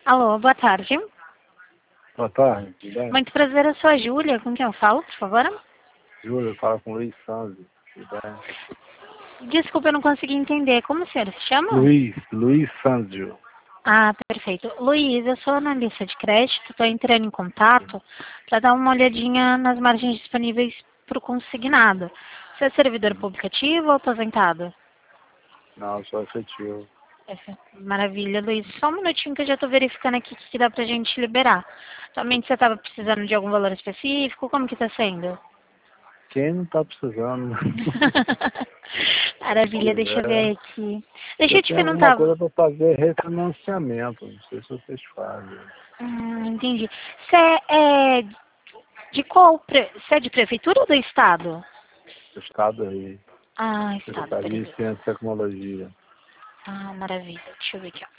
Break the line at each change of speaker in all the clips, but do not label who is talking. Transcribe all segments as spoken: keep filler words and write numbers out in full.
Alô, boa tarde.
Boa tarde, tudo bem?
Muito prazer, eu sou a Júlia. Com quem eu falo, por favor?
Júlia, fala com o Luiz Santos, tudo bem?
Desculpa, eu não consegui entender. Como o senhor se chama?
Luiz, Luiz Santos.
Ah, perfeito. Luiz, eu sou analista de crédito, estou entrando em contato para dar uma olhadinha nas margens disponíveis para o consignado. Você é servidor público ativo ou aposentado?
Não, sou efetivo.
Essa- Maravilha, Luiz. Só um minutinho que eu já estou verificando aqui o que que dá para a gente liberar. Somente você estava precisando de algum valor específico? Como que está sendo?
Quem não tá precisando?
Maravilha, deixa eu
Pois é.
ver aqui. Deixa
Eu
eu te
tenho alguma
perguntar.
coisa para fazer refinanciamento, não sei se vocês fazem.
Hum, entendi. Você é de qual? Pre... Você é de prefeitura ou do estado?
O Estado aí,
Ah, estado,
Secretaria de
beleza.
Ciência e Tecnologia.
Ah, maravilha. Deixa eu ver aqui, ó.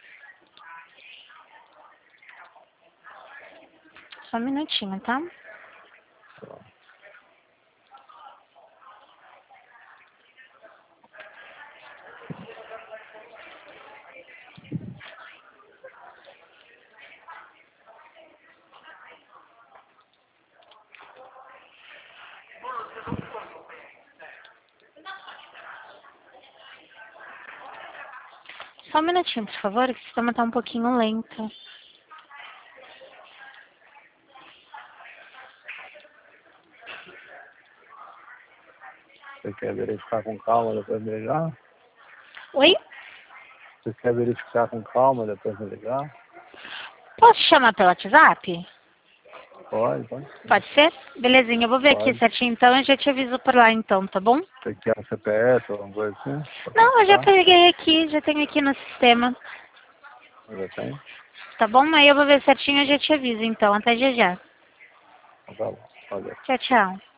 Só um minutinho, tá? Só um minutinho, por favor, que o sistema tá um pouquinho lento.
Você quer verificar com calma depois me ligar?
Oi?
Você quer verificar com calma depois me ligar?
Posso te chamar pelo WhatsApp?
Pode, pode.
Pode ser? Belezinha, eu vou ver aqui
Pode.
certinho então, eu já te aviso por lá então, tá bom?
Você quer um C P F ou alguma coisa assim? Pra
Não, eu já
verificar?
peguei aqui, já tenho aqui no sistema.
Já tem?
Tá bom? Aí eu vou ver certinho e já te aviso então. Até já já.
Então tá bom. Valeu.
Tchau, tchau.